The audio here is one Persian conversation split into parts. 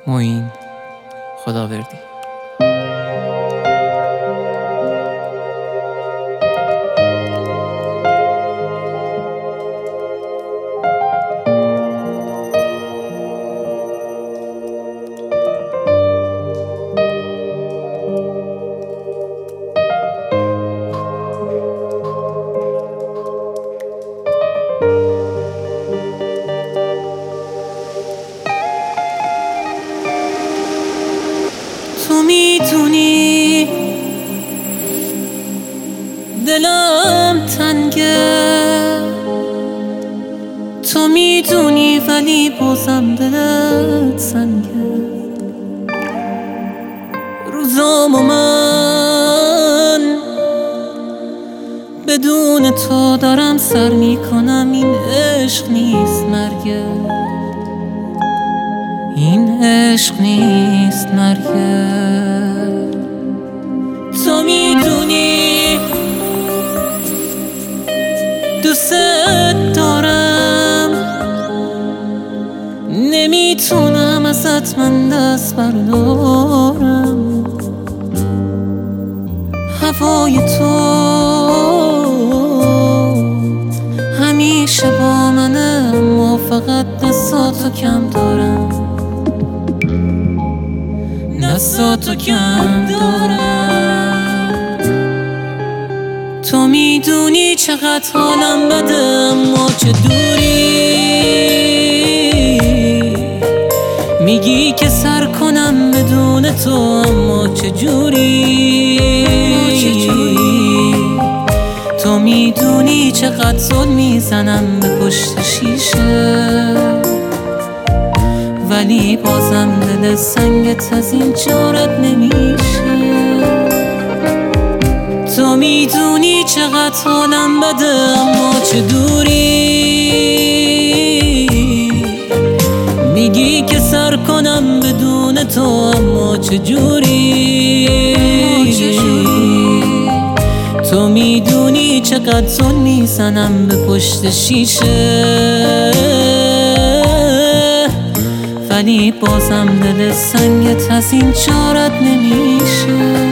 معین خداوردی. تو میدونی دلم تنگه، تو میدونی ولی بازم دلت سنگه. روزامو من بدون تو دارم سر میکنم، این عشق نیست مرگه، این عشق نیست مرگه. تو میدونی دوست دارم، نمیتونم ازت من دست بردارم. هوای تو همیشه با منه، اما فقط دستاتو کم دارم، دستاتو کم دارم. تو میدونی چقدر حالم بده، اما چه دوری. میگی که سر کنم بدون تو، اما چه جوری. تو میدونی چقدر زل میزنم به پشت شیشه، ولی بازم دل سنگت از این جارت نمیشه. تو میدونی چقدر حالم بده، اما چه دوری. میگی که سر کنم بدون تو، اما چه جوری. تو میدونی چقدر زل میزنم به پشت شیشه، ولی بازم دل سنگت از این جارت نمیشه.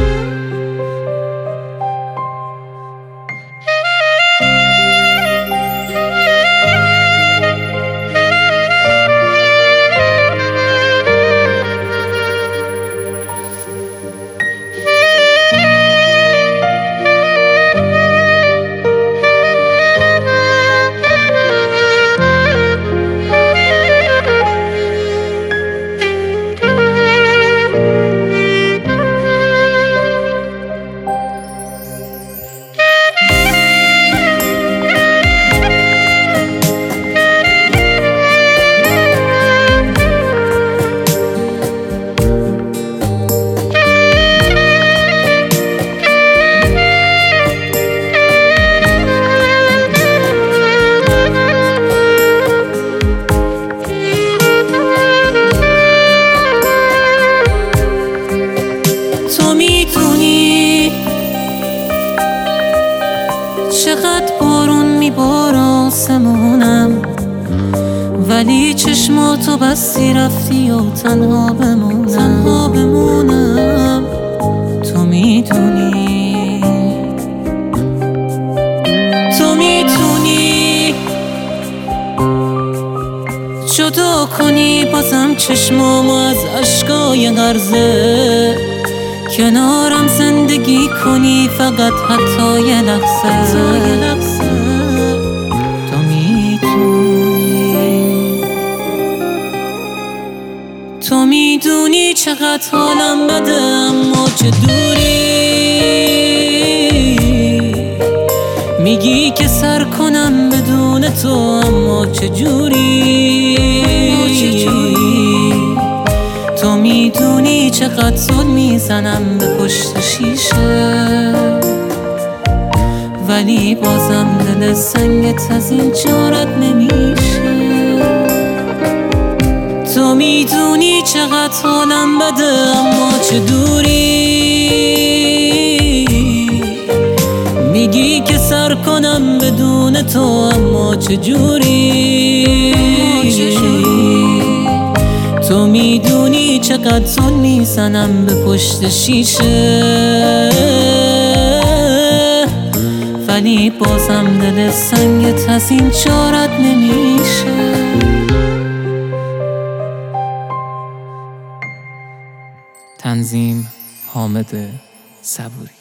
چقدر بارون میباره آسمونم، ولی چشماتو بستی رفتی و تنها بمونم. تو میدونی جدا کنی بازم چشمامو از اشکای غرزه، کنارم زندگی کنی فقط حتی یه لحظه. تو میدونی چقدر حالم بده، اما چه دوری. میگی که سر کنم بدون تو، اما چه جوری. تو میدونی چقدر زل میزنم به پشت شیشه، ولی بازم دل سنگت از این جارت نمیشه. تو میدونی چقدر حالم بده، اما چه دوری. میگی که سر کنم بدون تو، اما چه جوری. تو میدونی چقدر زل میزنم به پشت شیشه، ولی بازم دل سنگت از این چارت نمیشه. تنظیم حامد صبوری.